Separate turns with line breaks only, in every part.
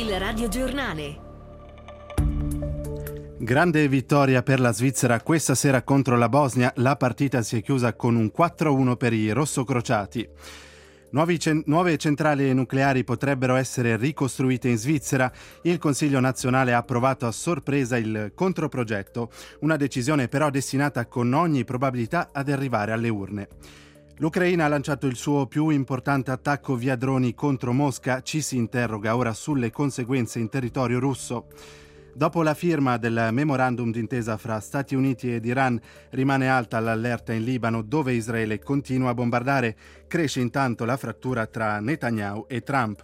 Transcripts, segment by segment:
Il radiogiornale.
Grande vittoria per la Svizzera questa sera contro la Bosnia. La partita si è chiusa con un 4-1 per i rossocrociati. Nuove centrali nucleari potrebbero essere ricostruite in Svizzera. Il Consiglio nazionale ha approvato a sorpresa il controprogetto, una decisione però destinata con ogni probabilità ad arrivare alle urne. L'Ucraina ha lanciato il suo più importante attacco via droni contro Mosca. Ci si interroga ora sulle conseguenze in territorio russo. Dopo la firma del memorandum d'intesa fra Stati Uniti ed Iran, rimane alta l'allerta in Libano, dove Israele continua a bombardare. Cresce intanto la frattura tra Netanyahu e Trump.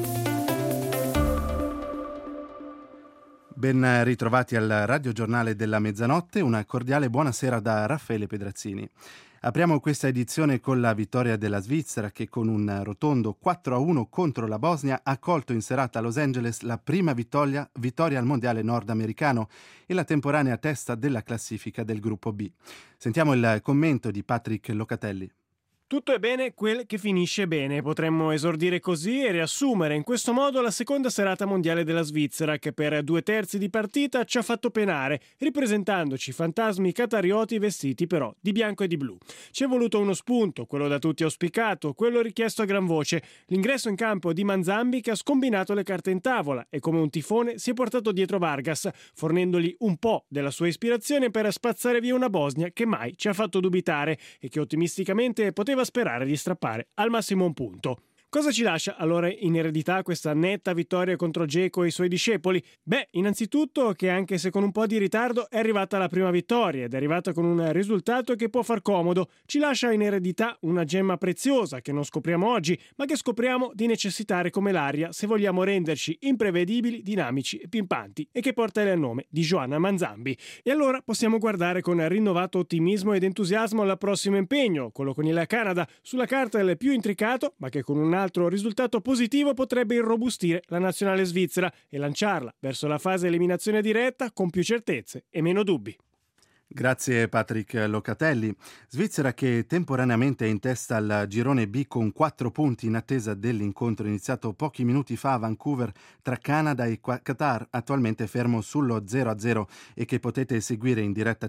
Ben ritrovati al radiogiornale della mezzanotte. Una cordiale buonasera da Raffaele Pedrazzini. Apriamo questa edizione con la vittoria della Svizzera che con un rotondo 4-1 contro la Bosnia ha colto in serata a Los Angeles la prima vittoria al mondiale nordamericano e la temporanea testa della classifica del gruppo B. Sentiamo il commento di Patrick Locatelli.
Tutto è bene quel che finisce bene, potremmo esordire così e riassumere in questo modo la seconda serata mondiale della Svizzera che per 2/3 di partita ci ha fatto penare, ripresentandoci fantasmi qatarioti vestiti però di bianco e di blu. Ci è voluto uno spunto, quello da tutti auspicato, quello richiesto a gran voce, l'ingresso in campo di Manzambi che ha scombinato le carte in tavola e come un tifone si è portato dietro Vargas, fornendogli un po' della sua ispirazione per spazzare via una Bosnia che mai ci ha fatto dubitare e che ottimisticamente poteva sperare di strappare al massimo un punto. Cosa ci lascia allora in eredità questa netta vittoria contro Dzeko e i suoi discepoli? Beh, innanzitutto che anche se con un po' di ritardo è arrivata la prima vittoria ed è arrivata con un risultato che può far comodo. Ci lascia in eredità una gemma preziosa che non scopriamo oggi, ma che scopriamo di necessitare come l'aria se vogliamo renderci imprevedibili, dinamici e pimpanti e che porta il nome di Joanna Manzambi. E allora possiamo guardare con rinnovato ottimismo ed entusiasmo al prossimo impegno, quello con il Canada, sulla carta il più intricato, ma che con un altro risultato positivo potrebbe irrobustire la nazionale svizzera e lanciarla verso la fase eliminazione diretta con più certezze e meno dubbi.
Grazie Patrick Locatelli. Svizzera che temporaneamente è in testa al girone B con 4 punti in attesa dell'incontro iniziato pochi minuti fa a Vancouver tra Canada e Qatar, attualmente fermo sullo 0-0 e che potete seguire in diretta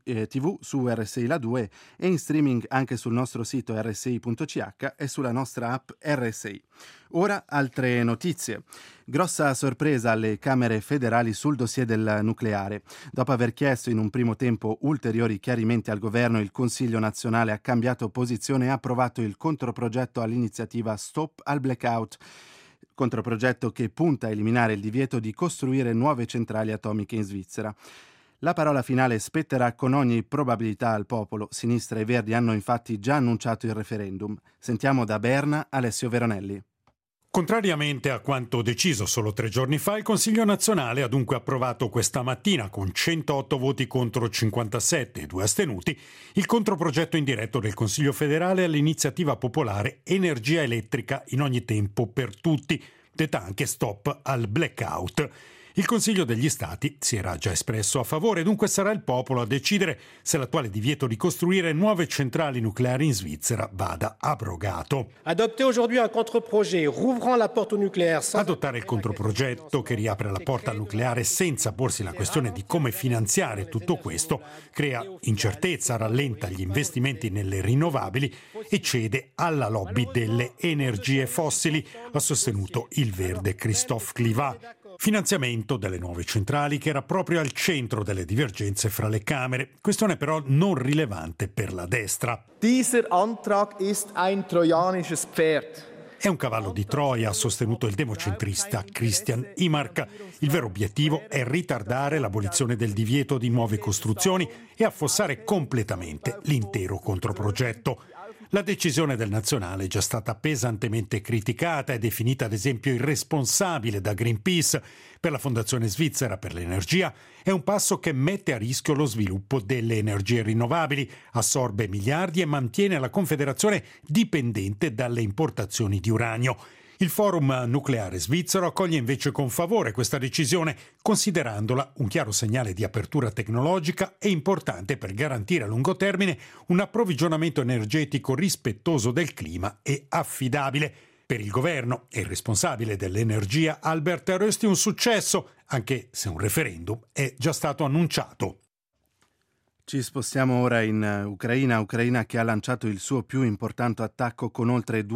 TV su RSI La 2 e in streaming anche sul nostro sito rsi.ch e sulla nostra app RSI. Ora altre notizie. Grossa sorpresa alle Camere federali sul dossier del nucleare. Dopo aver chiesto in un primo tempo ulteriori chiarimenti al governo, il Consiglio nazionale ha cambiato posizione e ha approvato il controprogetto all'iniziativa Stop al Blackout, controprogetto che punta a eliminare il divieto di costruire nuove centrali atomiche in Svizzera. La parola finale spetterà con ogni probabilità al popolo. Sinistra e Verdi hanno infatti già annunciato il referendum. Sentiamo da Berna Alessio Veronelli.
Contrariamente a quanto deciso solo 3 giorni fa, il Consiglio nazionale ha dunque approvato questa mattina, con 108 voti contro 57 e 2 astenuti, il controprogetto indiretto del Consiglio federale all'iniziativa popolare Energia elettrica in ogni tempo per tutti, detta anche Stop al Blackout. Il Consiglio degli Stati si era già espresso a favore, dunque sarà il popolo a decidere se l'attuale divieto di costruire nuove centrali nucleari in Svizzera vada abrogato. Adottare il controprogetto che riapre la porta al nucleare senza porsi la questione di come finanziare tutto questo crea incertezza, rallenta gli investimenti nelle rinnovabili e cede alla lobby delle energie fossili, ha sostenuto il verde Christophe Clivat. Finanziamento delle nuove centrali che era proprio al centro delle divergenze fra le Camere, questione però non rilevante per la destra.
Dieser Antrag ist ein trojanisches Pferd.
È un cavallo di Troia, ha sostenuto il democentrista Christian Imark. Il vero obiettivo è ritardare l'abolizione del divieto di nuove costruzioni e affossare completamente l'intero controprogetto. La decisione del nazionale è già stata pesantemente criticata e definita ad esempio irresponsabile da Greenpeace. Per la Fondazione Svizzera per l'Energia è un passo che mette a rischio lo sviluppo delle energie rinnovabili, assorbe miliardi e mantiene la Confederazione dipendente dalle importazioni di uranio. Il Forum Nucleare Svizzero accoglie invece con favore questa decisione, considerandola un chiaro segnale di apertura tecnologica e importante per garantire a lungo termine un approvvigionamento energetico rispettoso del clima e affidabile. Per il governo e il responsabile dell'energia Albert Rösti un successo, anche se un referendum è già stato annunciato.
Ci spostiamo ora in Ucraina che ha lanciato il suo più importante attacco con oltre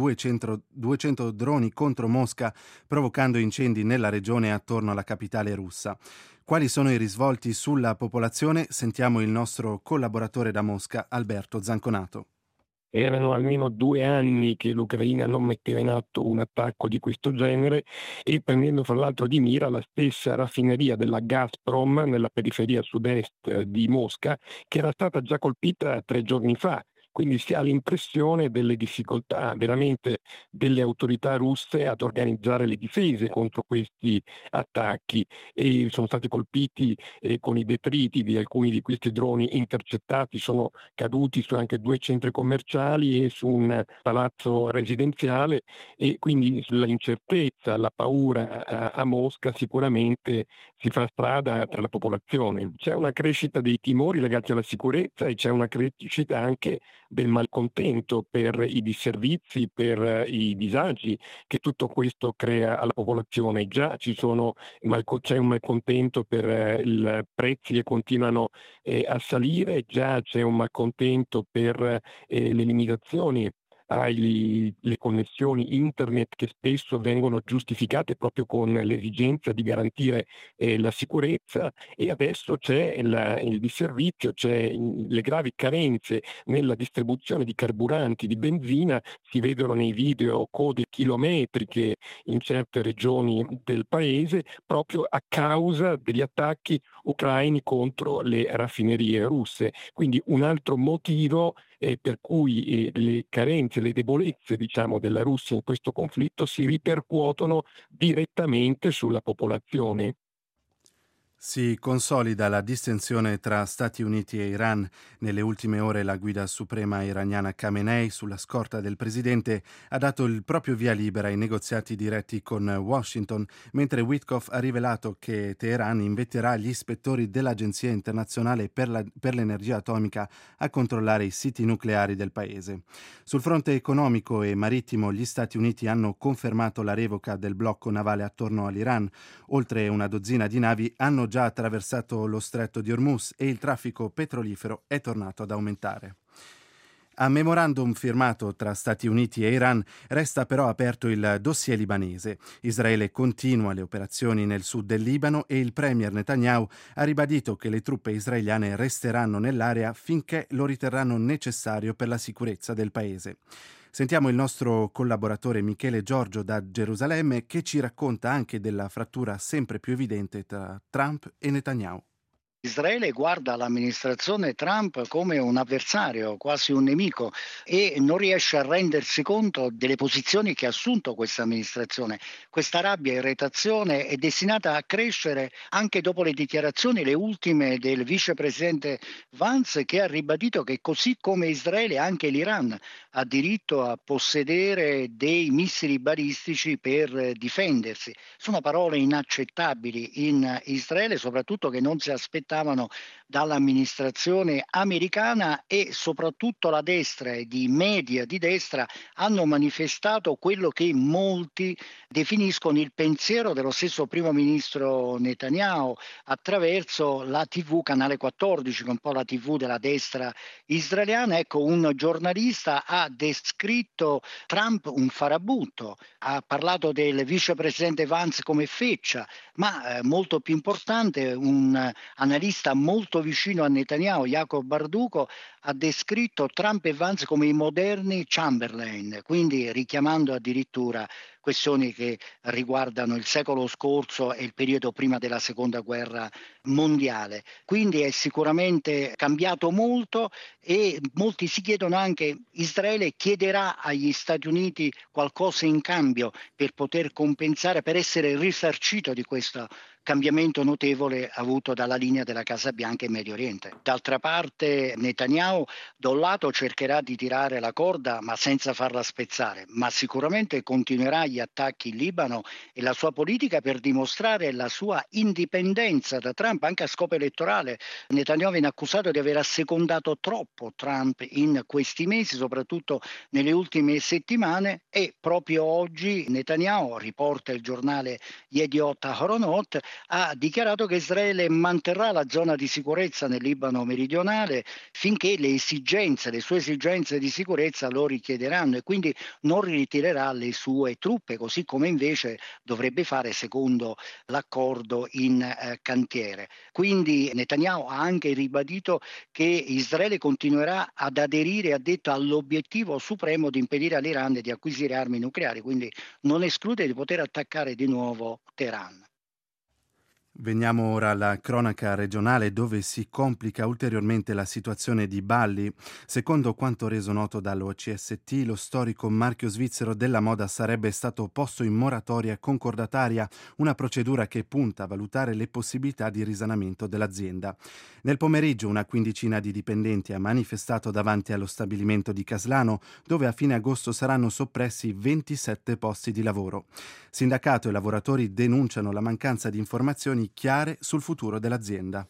200 droni contro Mosca, provocando incendi nella regione attorno alla capitale russa. Quali sono i risvolti sulla popolazione? Sentiamo il nostro collaboratore da Mosca, Alberto Zanconato.
Erano almeno 2 anni che l'Ucraina non metteva in atto un attacco di questo genere e prendendo fra l'altro di mira la stessa raffineria della Gazprom nella periferia sud-est di Mosca, che era stata già colpita 3 giorni fa. Quindi si ha l'impressione delle difficoltà veramente delle autorità russe ad organizzare le difese contro questi attacchi e sono stati colpiti con i detriti di alcuni di questi droni intercettati, sono caduti su anche 2 centri commerciali e su un palazzo residenziale e quindi l'incertezza, la paura a Mosca sicuramente si fa strada tra la popolazione. C'è una crescita dei timori legati alla sicurezza e c'è una crescita anche del malcontento per i disservizi, per i disagi che tutto questo crea alla popolazione. Già c'è un malcontento per i prezzi che continuano a salire, già c'è un malcontento per le limitazioni le connessioni internet che spesso vengono giustificate proprio con l'esigenza di garantire la sicurezza e adesso c'è il disservizio, le gravi carenze nella distribuzione di carburanti, di benzina, si vedono nei video code chilometriche in certe regioni del paese proprio a causa degli attacchi ucraini contro le raffinerie russe. Quindi un altro motivo per cui le carenze, le debolezze della Russia in questo conflitto si ripercuotono direttamente sulla popolazione.
Si consolida la distensione tra Stati Uniti e Iran. Nelle ultime ore la guida suprema iraniana Khamenei, sulla scorta del presidente, ha dato il proprio via libera ai negoziati diretti con Washington, mentre Witkoff ha rivelato che Teheran inviterà gli ispettori dell'Agenzia internazionale per l'energia atomica a controllare i siti nucleari del paese. Sul fronte economico e marittimo gli Stati Uniti hanno confermato la revoca del blocco navale attorno all'Iran. Oltre una dozzina di navi hanno già attraversato lo stretto di Hormuz e il traffico petrolifero è tornato ad aumentare. A memorandum firmato tra Stati Uniti e Iran resta però aperto il dossier libanese. Israele continua le operazioni nel sud del Libano e il premier Netanyahu ha ribadito che le truppe israeliane resteranno nell'area finché lo riterranno necessario per la sicurezza del paese. Sentiamo il nostro collaboratore Michele Giorgio da Gerusalemme che ci racconta anche della frattura sempre più evidente tra Trump e Netanyahu.
Israele guarda l'amministrazione Trump come un avversario, quasi un nemico e non riesce a rendersi conto delle posizioni che ha assunto questa amministrazione. Questa rabbia e irritazione è destinata a crescere anche dopo le dichiarazioni, le ultime del vicepresidente Vance, che ha ribadito che così come Israele anche l'Iran ha diritto a possedere dei missili balistici per difendersi. Sono parole inaccettabili in Israele, soprattutto che non si aspettavano dall'amministrazione americana e soprattutto la destra e i media di destra hanno manifestato quello che molti definiscono il pensiero dello stesso primo ministro Netanyahu attraverso la TV Canale 14, che è un po' la TV della destra israeliana. Ecco, un giornalista ha descritto Trump un farabutto, ha parlato del vicepresidente Vance come feccia, ma molto più importante un analista molto vicino a Netanyahu, Jacob Bardugo, ha descritto Trump e Vance come i moderni Chamberlain, quindi richiamando addirittura questioni che riguardano il secolo scorso e il periodo prima della seconda guerra mondiale. Quindi è sicuramente cambiato molto e molti si chiedono anche: Israele chiederà agli Stati Uniti qualcosa in cambio per poter compensare, per essere risarcito di questo cambiamento notevole avuto dalla linea della Casa Bianca in Medio Oriente. D'altra parte Netanyahu Netanyahu da un lato cercherà di tirare la corda ma senza farla spezzare, ma sicuramente continuerà gli attacchi in Libano e la sua politica per dimostrare la sua indipendenza da Trump anche a scopo elettorale. Netanyahu viene accusato di aver assecondato troppo Trump in questi mesi, soprattutto nelle ultime settimane, e proprio oggi Netanyahu, riporta il giornale Yediot Ahronot, ha dichiarato che Israele manterrà la zona di sicurezza nel Libano meridionale finché le sue esigenze di sicurezza lo richiederanno, e quindi non ritirerà le sue truppe, così come invece dovrebbe fare secondo l'accordo in cantiere. Quindi Netanyahu ha anche ribadito che Israele continuerà ad aderire, ha detto, all'obiettivo supremo di impedire all'Iran di acquisire armi nucleari, quindi non esclude di poter attaccare di nuovo Teheran.
Veniamo ora alla cronaca regionale, dove si complica ulteriormente la situazione di Balli. Secondo quanto reso noto dall'OCST, lo storico marchio svizzero della moda sarebbe stato posto in moratoria concordataria, una procedura che punta a valutare le possibilità di risanamento dell'azienda. Nel pomeriggio una quindicina di dipendenti ha manifestato davanti allo stabilimento di Caslano, dove a fine agosto saranno soppressi 27 posti di lavoro. Sindacato e lavoratori denunciano la mancanza di informazioni chiare sul futuro dell'azienda.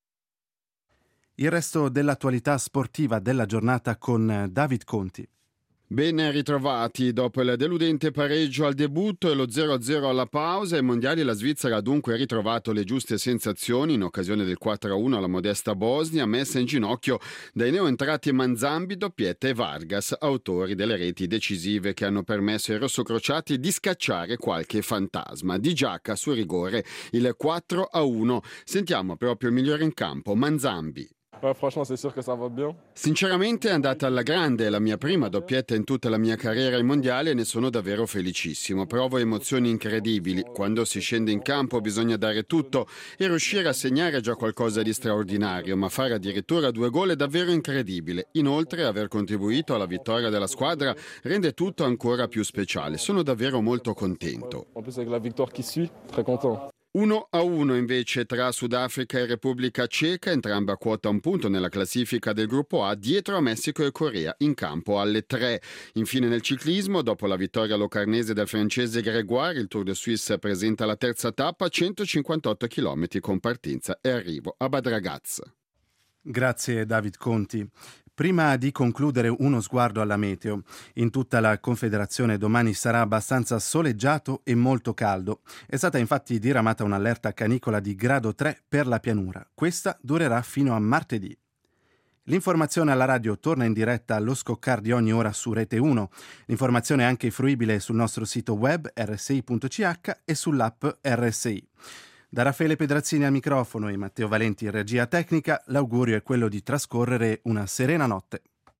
Il resto dell'attualità sportiva della giornata con David Conti.
Ben ritrovati. Dopo il deludente pareggio al debutto e lo 0-0 alla pausa, ai mondiali la Svizzera ha dunque ritrovato le giuste sensazioni in occasione del 4-1 alla modesta Bosnia, messa in ginocchio dai neoentrati Manzambi, Doppietta e Vargas, autori delle reti decisive che hanno permesso ai rossocrociati di scacciare qualche fantasma. Di Giacca su rigore il 4-1. Sentiamo proprio il migliore in campo, Manzambi.
Franchement, c'est sûr que ça va bien.
Sinceramente è andata alla grande, è la mia prima doppietta in tutta la mia carriera ai mondiali e ne sono davvero felicissimo. Provo emozioni incredibili. Quando si scende in campo bisogna dare tutto e riuscire a segnare è già qualcosa di straordinario, ma fare addirittura 2 gol è davvero incredibile. Inoltre aver contribuito alla vittoria della squadra rende tutto ancora più speciale. Sono davvero molto contento.
En plus avec la victoire qui suit, très content.
1-1 invece tra Sudafrica e Repubblica Ceca, entrambe a quota 1 punto nella classifica del gruppo A, dietro a Messico e Corea, in campo alle 3. Infine nel ciclismo, dopo la vittoria locarnese del francese Grégoire, il Tour de Suisse presenta la terza tappa, 158 km con partenza e arrivo a Bad Ragaz.
Grazie David Conti. Prima di concludere, uno sguardo alla meteo. In tutta la Confederazione domani sarà abbastanza soleggiato e molto caldo. È stata infatti diramata un'allerta canicola di grado 3 per la pianura. Questa durerà fino a martedì. L'informazione alla radio torna in diretta allo scoccar di ogni ora su Rete 1. L'informazione è anche fruibile sul nostro sito web rsi.ch e sull'app RSI. Da Raffaele Pedrazzini al microfono e Matteo Valenti in regia tecnica, l'augurio è quello di trascorrere una serena notte.